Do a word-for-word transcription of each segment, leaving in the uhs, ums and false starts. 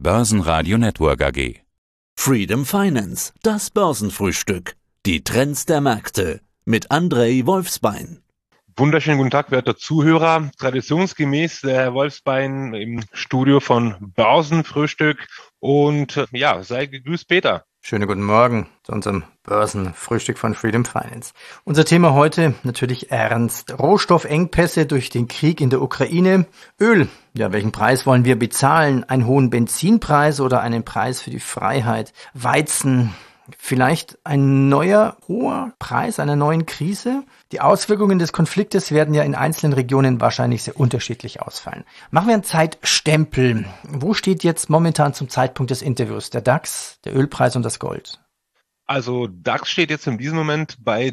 Börsenradio Network A G. Freedom Finance, das Börsenfrühstück. Die Trends der Märkte mit André Wolfsbein. Wunderschönen guten Tag, werte Zuhörer. Traditionsgemäß der Herr Wolfsbein im Studio von Börsenfrühstück. Und äh, ja, sei gegrüßt, Peter. Schönen guten Morgen zu unserem Börsenfrühstück von Freedom Finance. Unser Thema heute natürlich ernst. Rohstoffengpässe durch den Krieg in der Ukraine. Öl. Ja, welchen Preis wollen wir bezahlen? Einen hohen Benzinpreis oder einen Preis für die Freiheit? Weizen. Vielleicht ein neuer hoher Preis einer neuen Krise? Die Auswirkungen des Konfliktes werden ja in einzelnen Regionen wahrscheinlich sehr unterschiedlich ausfallen. Machen wir einen Zeitstempel. Wo steht jetzt momentan zum Zeitpunkt des Interviews der DAX, der Ölpreis und das Gold? Also DAX steht jetzt in diesem Moment bei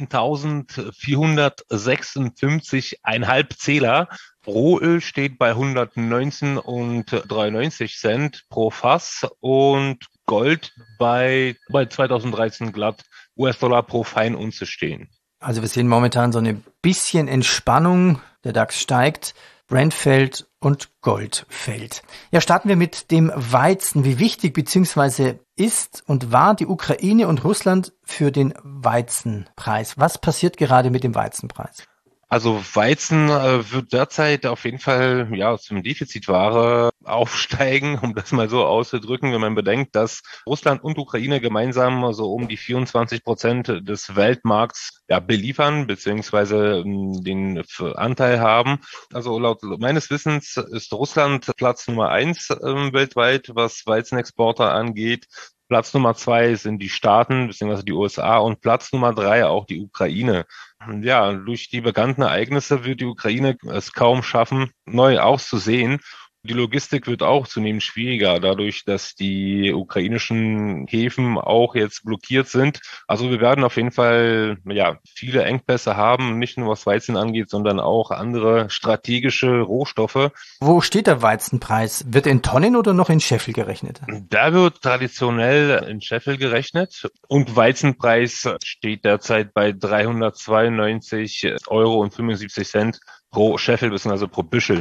dreizehntausendvierhundertsechsundfünfzig Komma fünf Zähler. Rohöl steht bei hundertneunzehn Komma dreiundneunzig Cent pro Fass und Gold bei, bei zweitausenddreizehn glatt U S-Dollar pro Feinunze stehen. Also wir sehen momentan so ein bisschen Entspannung. Der DAX steigt, Brent fällt und Gold fällt. Ja, starten wir mit dem Weizen. Wie wichtig bzw. ist und war die Ukraine und Russland für den Weizenpreis? Was passiert gerade mit dem Weizenpreis? Also Weizen äh, wird derzeit auf jeden Fall ja zum Defizitware aufsteigen, um das mal so auszudrücken, wenn man bedenkt, dass Russland und Ukraine gemeinsam so um die vierundzwanzig Prozent des Weltmarkts ja beliefern beziehungsweise ähm, den Anteil haben. Also laut meines Wissens ist Russland Platz Nummer eins ähm, weltweit, was Weizenexporte angeht. Platz Nummer zwei sind die Staaten bzw. die U S A und Platz Nummer drei auch die Ukraine. Ja, durch die bekannten Ereignisse wird die Ukraine es kaum schaffen, neu auszusehen. Die Logistik wird auch zunehmend schwieriger, dadurch, dass die ukrainischen Häfen auch jetzt blockiert sind. Also wir werden auf jeden Fall ja viele Engpässe haben, nicht nur was Weizen angeht, sondern auch andere strategische Rohstoffe. Wo steht der Weizenpreis? Wird er in Tonnen oder noch in Scheffel gerechnet? Da wird traditionell in Scheffel gerechnet und Weizenpreis steht derzeit bei dreihundertzweiundneunzig Euro und fünfundsiebzig Cent pro Scheffel bzw. pro Büschel.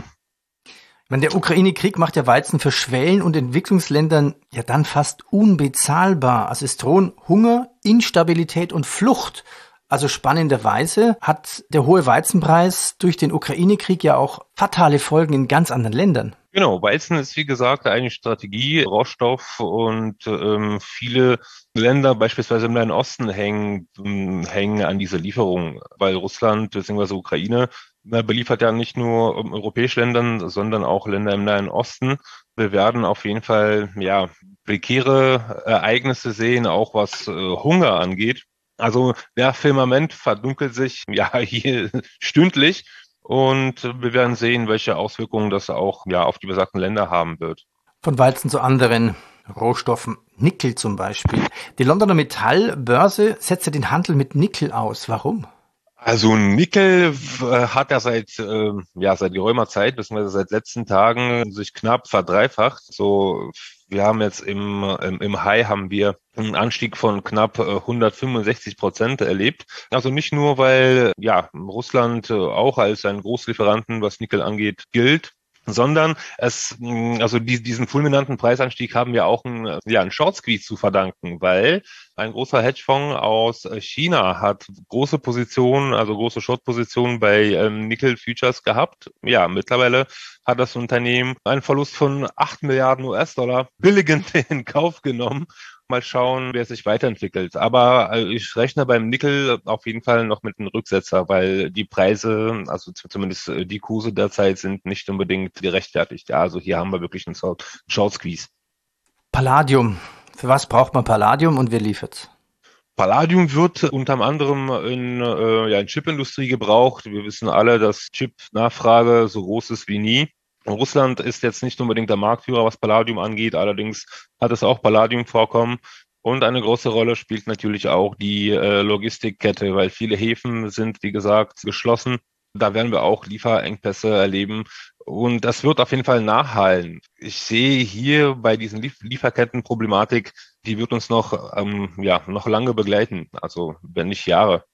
Wenn der Ukraine-Krieg macht ja Weizen für Schwellen- und Entwicklungsländern ja dann fast unbezahlbar. Also es drohen Hunger, Instabilität und Flucht. Also spannenderweise hat der hohe Weizenpreis durch den Ukraine-Krieg ja auch fatale Folgen in ganz anderen Ländern. Genau, Weizen ist wie gesagt eine Strategie, Rohstoff und ähm, viele Länder, beispielsweise im Nahen Osten, hängen, hängen an dieser Lieferung, weil Russland bzw. Ukraine beliefert ja nicht nur europäische Länder, sondern auch Länder im Nahen Osten. Wir werden auf jeden Fall ja prekäre Ereignisse sehen, auch was äh, Hunger angeht. Also der Firmament verdunkelt sich ja hier stündlich und wir werden sehen, welche Auswirkungen das auch ja auf die besagten Länder haben wird. Von Weizen zu anderen Rohstoffen, Nickel zum Beispiel. Die Londoner Metallbörse setzte den Handel mit Nickel aus. Warum? Also Nickel äh, hat ja seit äh, ja seit geraumer Zeit, beziehungsweise seit letzten Tagen sich knapp verdreifacht. So, wir haben jetzt im im, im High haben wir einen Anstieg von knapp äh, hundertfünfundsechzig Prozent erlebt. Also nicht nur, weil ja Russland äh, auch als ein Großlieferanten, was Nickel angeht, gilt, sondern es, also die, diesen fulminanten Preisanstieg haben wir auch einen, ja, einen Short Squeeze zu verdanken, weil ein großer Hedgefonds aus China hat große Positionen, also große Short-Positionen bei ähm, Nickel-Futures gehabt. Ja, mittlerweile hat das Unternehmen einen Verlust von acht Milliarden U S-Dollar billigend in Kauf genommen. Mal schauen, wer sich weiterentwickelt. Aber ich rechne beim Nickel auf jeden Fall noch mit einem Rücksetzer, weil die Preise, also zumindest die Kurse derzeit, sind nicht unbedingt gerechtfertigt. Ja, also hier haben wir wirklich einen Short Squeeze. Palladium. Für was braucht man Palladium und wer liefert's? Palladium wird unter anderem in äh, ja, in Chipindustrie gebraucht. Wir wissen alle, dass Chip-Nachfrage so groß ist wie nie. Russland ist jetzt nicht unbedingt der Marktführer, was Palladium angeht. Allerdings hat es auch Palladiumvorkommen. Und eine große Rolle spielt natürlich auch die äh, Logistikkette, weil viele Häfen sind, wie gesagt, geschlossen. Da werden wir auch Lieferengpässe erleben. Und das wird auf jeden Fall nachhallen. Ich sehe hier bei diesen Lief- Lieferkettenproblematik, die wird uns noch, ähm, ja, noch lange begleiten. Also, wenn nicht Jahre.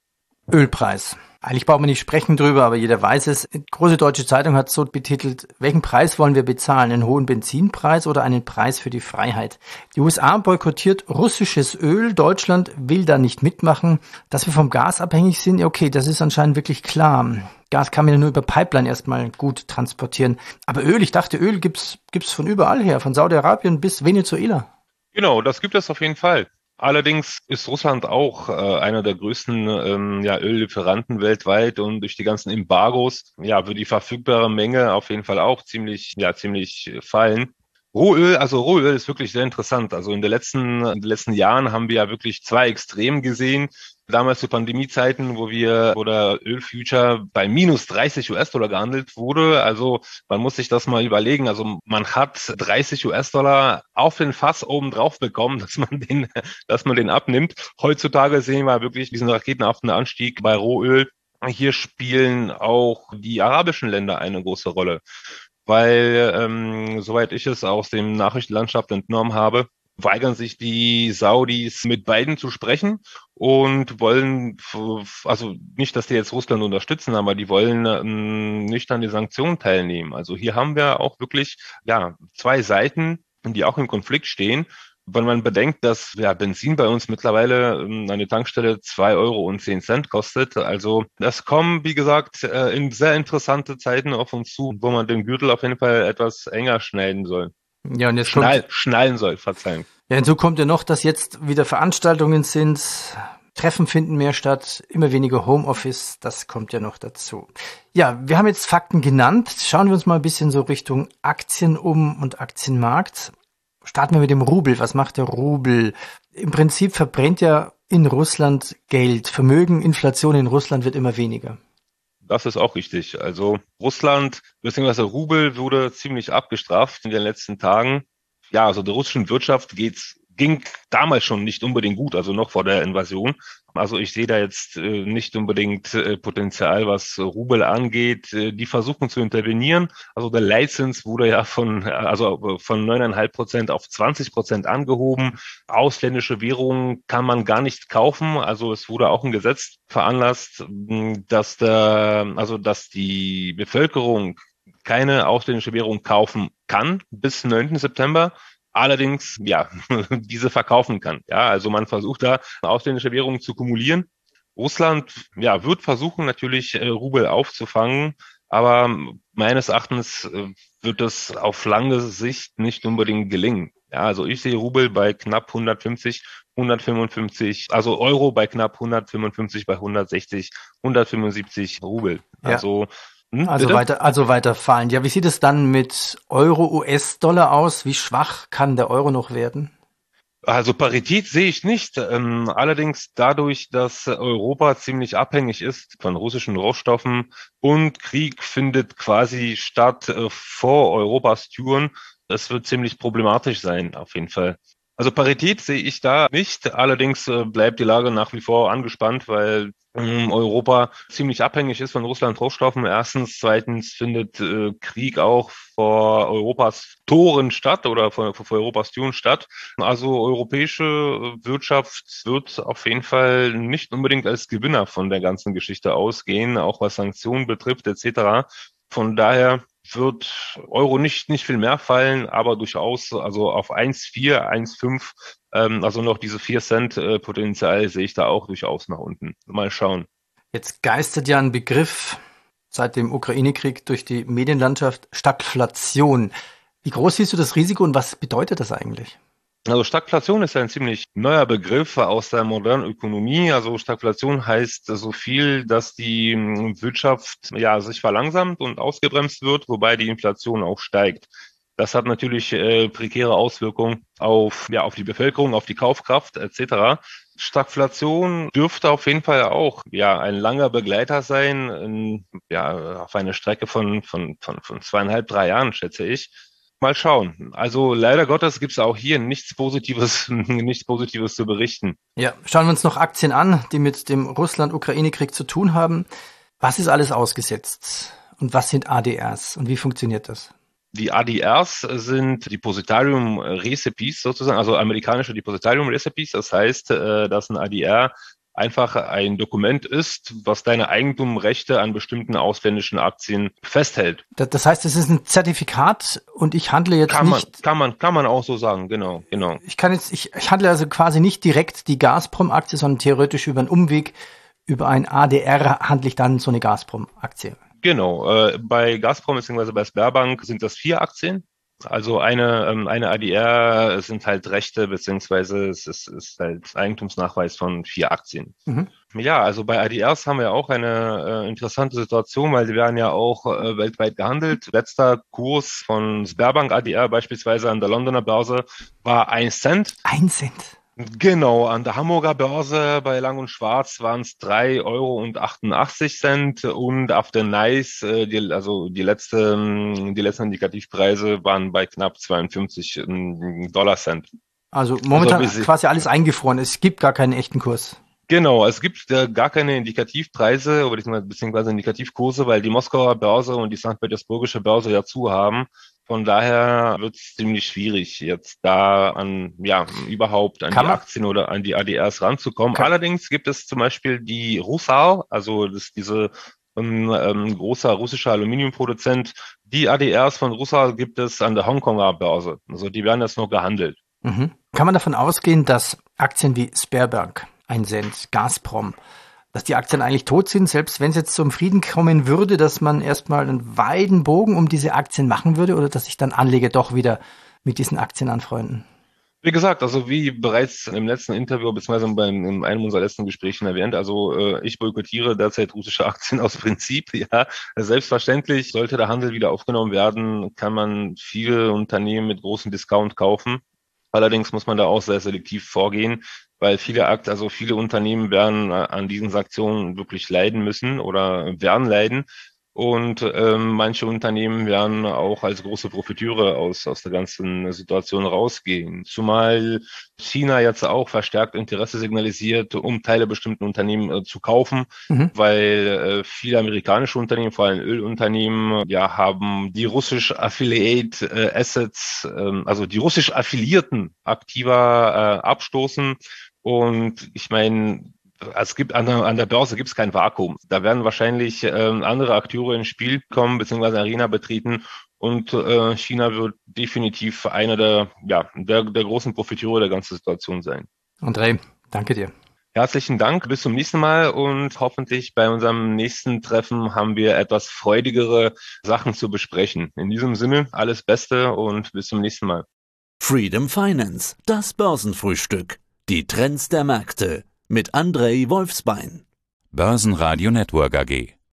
Ölpreis. Eigentlich braucht man nicht sprechen drüber, aber jeder weiß es. Eine große deutsche Zeitung hat so betitelt: Welchen Preis wollen wir bezahlen? Einen hohen Benzinpreis oder einen Preis für die Freiheit? Die U S A boykottiert russisches Öl. Deutschland will da nicht mitmachen. Dass wir vom Gas abhängig sind, okay, das ist anscheinend wirklich klar. Gas kann man ja nur über Pipeline erstmal gut transportieren. Aber Öl, ich dachte, Öl gibt's, gibt's von überall her, von Saudi-Arabien bis Venezuela. Genau, das gibt es auf jeden Fall. Allerdings ist Russland auch äh, einer der größten ähm, ja, Öllieferanten weltweit und durch die ganzen Embargos ja wird die verfügbare Menge auf jeden Fall auch ziemlich ja ziemlich fallen. Rohöl, also Rohöl ist wirklich sehr interessant. Also in den letzten, in den letzten Jahren haben wir ja wirklich zwei Extreme gesehen. Damals zu Pandemiezeiten, wo wir, wo der Ölfuture bei minus dreißig US-Dollar gehandelt wurde. Also man muss sich das mal überlegen. Also man hat dreißig US-Dollar auf den Fass oben drauf bekommen, dass man den, dass man den abnimmt. Heutzutage sehen wir wirklich diesen raketenhaften Anstieg bei Rohöl. Hier spielen auch die arabischen Länder eine große Rolle. Weil, ähm, soweit ich es aus dem Nachrichtenlandschaft entnommen habe, weigern sich die Saudis mit beiden zu sprechen und wollen, also nicht, dass die jetzt Russland unterstützen, aber die wollen ähm, nicht an die Sanktionen teilnehmen. Also hier haben wir auch wirklich ja zwei Seiten, die auch im Konflikt stehen. Wenn man bedenkt, dass ja Benzin bei uns mittlerweile ähm, eine Tankstelle zwei Euro und zehn Cent kostet. Also das kommen, wie gesagt, äh, in sehr interessante Zeiten auf uns zu, wo man den Gürtel auf jeden Fall etwas enger schneiden soll. Ja, und jetzt Schnall, kommt, schnallen soll, verzeihen. Ja, hinzu kommt ja noch, dass jetzt wieder Veranstaltungen sind, Treffen finden mehr statt, immer weniger Homeoffice, das kommt ja noch dazu. Ja, wir haben jetzt Fakten genannt. Schauen wir uns mal ein bisschen so Richtung Aktien um und Aktienmarkt. Starten wir mit dem Rubel. Was macht der Rubel? Im Prinzip verbrennt ja in Russland Geld. Vermögen, Inflation in Russland wird immer weniger. Das ist auch richtig. Also Russland bzw. Rubel wurde ziemlich abgestraft in den letzten Tagen. Ja, also der russischen Wirtschaft geht's ging damals schon nicht unbedingt gut, also noch vor der Invasion. Also ich sehe da jetzt äh, nicht unbedingt äh, Potenzial, was Rubel angeht. Äh, die versuchen zu intervenieren. Also der Leitzins wurde ja von also von neun Komma fünf Prozent auf zwanzig Prozent angehoben. Ausländische Währungen kann man gar nicht kaufen. Also es wurde auch ein Gesetz veranlasst, dass der also dass die Bevölkerung keine ausländische Währung kaufen kann bis neunten September. Allerdings, ja, diese verkaufen kann. Ja, also man versucht da ausländische Währungen zu kumulieren. Russland, ja, wird versuchen natürlich äh, Rubel aufzufangen, aber meines Erachtens äh, wird es auf lange Sicht nicht unbedingt gelingen. Ja, also ich sehe Rubel bei knapp hundertfünfzig, hundertfünfundfünfzig, also Euro bei knapp hundertfünfundfünfzig, bei hundertsechzig, hundertfünfundsiebzig Rubel. Ja. Also Hm, Also bitte? weiter, also weiter fallen. Ja, wie sieht es dann mit Euro, U S-Dollar aus? Wie schwach kann der Euro noch werden? Also Parität sehe ich nicht. Ähm, allerdings dadurch, dass Europa ziemlich abhängig ist von russischen Rohstoffen und Krieg findet quasi statt äh, vor Europas Türen, das wird ziemlich problematisch sein, auf jeden Fall. Also Parität sehe ich da nicht. Allerdings äh, bleibt die Lage nach wie vor angespannt, weil ähm, Europa ziemlich abhängig ist von Russland Rohstoffen. Erstens, zweitens findet äh, Krieg auch vor Europas Toren statt oder vor, vor Europas Türen statt. Also europäische Wirtschaft wird auf jeden Fall nicht unbedingt als Gewinner von der ganzen Geschichte ausgehen, auch was Sanktionen betrifft et cetera. Von daher wird Euro nicht nicht viel mehr fallen, aber durchaus also auf eins Komma vier, eins Komma fünf, ähm, also noch diese vier Cent äh, Potenzial sehe ich da auch durchaus nach unten. Mal schauen. Jetzt geistert ja ein Begriff seit dem Ukraine-Krieg durch die Medienlandschaft: Stagflation. Wie groß siehst du das Risiko und was bedeutet das eigentlich? Also Stagflation ist ja ein ziemlich neuer Begriff aus der modernen Ökonomie. Also Stagflation heißt so viel, dass die Wirtschaft ja sich verlangsamt und ausgebremst wird, wobei die Inflation auch steigt. Das hat natürlich äh, prekäre Auswirkungen auf ja auf die Bevölkerung, auf die Kaufkraft et cetera. Stagflation dürfte auf jeden Fall auch ja ein langer Begleiter sein, in, ja auf eine Strecke von von von von zweieinhalb, drei Jahren, schätze ich. Mal schauen. Also leider Gottes gibt es auch hier nichts Positives, nichts Positives zu berichten. Ja, schauen wir uns noch Aktien an, die mit dem Russland-Ukraine-Krieg zu tun haben. Was ist alles ausgesetzt? Und was sind A D Rs? Und wie funktioniert das? Die A D Rs sind Depositarium Recipes sozusagen, also amerikanische Depositarium Recipes. Das heißt, dass ein A D R einfach ein Dokument ist, was deine Eigentumsrechte an bestimmten ausländischen Aktien festhält. Das heißt, es ist ein Zertifikat und ich handle jetzt kann man, nicht... Kann man, kann man auch so sagen, genau, genau. Ich kann jetzt, ich, ich handle also quasi nicht direkt die Gazprom-Aktie, sondern theoretisch über einen Umweg, über ein A D R handle ich dann so eine Gazprom-Aktie. Genau, äh, bei Gazprom bzw. bei Sberbank sind das vier Aktien. Also eine ähm, eine A D R sind halt Rechte, beziehungsweise es ist, ist halt Eigentumsnachweis von vier Aktien. Mhm. Ja, also bei A D Rs haben wir auch eine äh, interessante Situation, weil die werden ja auch äh, weltweit gehandelt. Letzter Kurs von Sberbank A D R beispielsweise an der Londoner Börse war ein Cent. Ein Cent. Genau, an der Hamburger Börse bei Lang und Schwarz waren es drei Euro und achtundachtzig Cent und auf der Nice, äh, die, also die letzten, die letzten Indikativpreise waren bei knapp zweiundfünfzig Dollar Cent. Also momentan also quasi alles eingefroren. Es gibt gar keinen echten Kurs. Genau, es gibt äh, gar keine Indikativpreise oder beziehungsweise Indikativkurse, weil die Moskauer Börse und die Sankt Petersburgische Börse ja zu haben. Von daher wird es ziemlich schwierig, jetzt da an, ja, überhaupt an Kann die man? Aktien oder an die A D Rs ranzukommen. Kann Allerdings gibt es zum Beispiel die Rusal, also das ist diese ähm, ähm, großer russischer Aluminiumproduzent. Die A D Rs von Rusal gibt es an der Hongkonger Börse. Also die werden jetzt noch gehandelt. Mhm. Kann man davon ausgehen, dass Aktien wie Sberbank, ein Cent, Gazprom, dass die Aktien eigentlich tot sind, selbst wenn es jetzt zum Frieden kommen würde, dass man erstmal einen weiten Bogen um diese Aktien machen würde oder dass sich dann Anleger doch wieder mit diesen Aktien anfreunden? Wie gesagt, also wie bereits im letzten Interview beziehungsweise beim in einem unserer letzten Gesprächen erwähnt, also äh, ich boykottiere derzeit russische Aktien aus Prinzip. Ja, selbstverständlich sollte der Handel wieder aufgenommen werden, kann man viele Unternehmen mit großem Discount kaufen. Allerdings muss man da auch sehr selektiv vorgehen, weil viele Akt, also viele Unternehmen werden an diesen Sanktionen wirklich leiden müssen oder werden leiden. Und ähm, manche Unternehmen werden auch als große Profiteure aus, aus der ganzen Situation rausgehen. Zumal China jetzt auch verstärkt Interesse signalisiert, um Teile bestimmten Unternehmen äh, zu kaufen, Mhm. weil äh, viele amerikanische Unternehmen, vor allem Ölunternehmen, ja, haben die russisch Affiliate äh, Assets, äh, also die russisch Affiliierten aktiver äh, abstoßen. Und ich meine, es gibt an der, an der Börse gibt es kein Vakuum. Da werden wahrscheinlich ähm, andere Akteure ins Spiel kommen bzw. Arena betreten und äh, China wird definitiv einer der ja der, der großen Profiteure der ganzen Situation sein. André, danke dir. Herzlichen Dank, bis zum nächsten Mal und hoffentlich bei unserem nächsten Treffen haben wir etwas freudigere Sachen zu besprechen. In diesem Sinne alles Beste und bis zum nächsten Mal. Freedom Finance, das Börsenfrühstück. Die Trends der Märkte. Mit Andrei Wolfsbein. Börsenradio Network A G.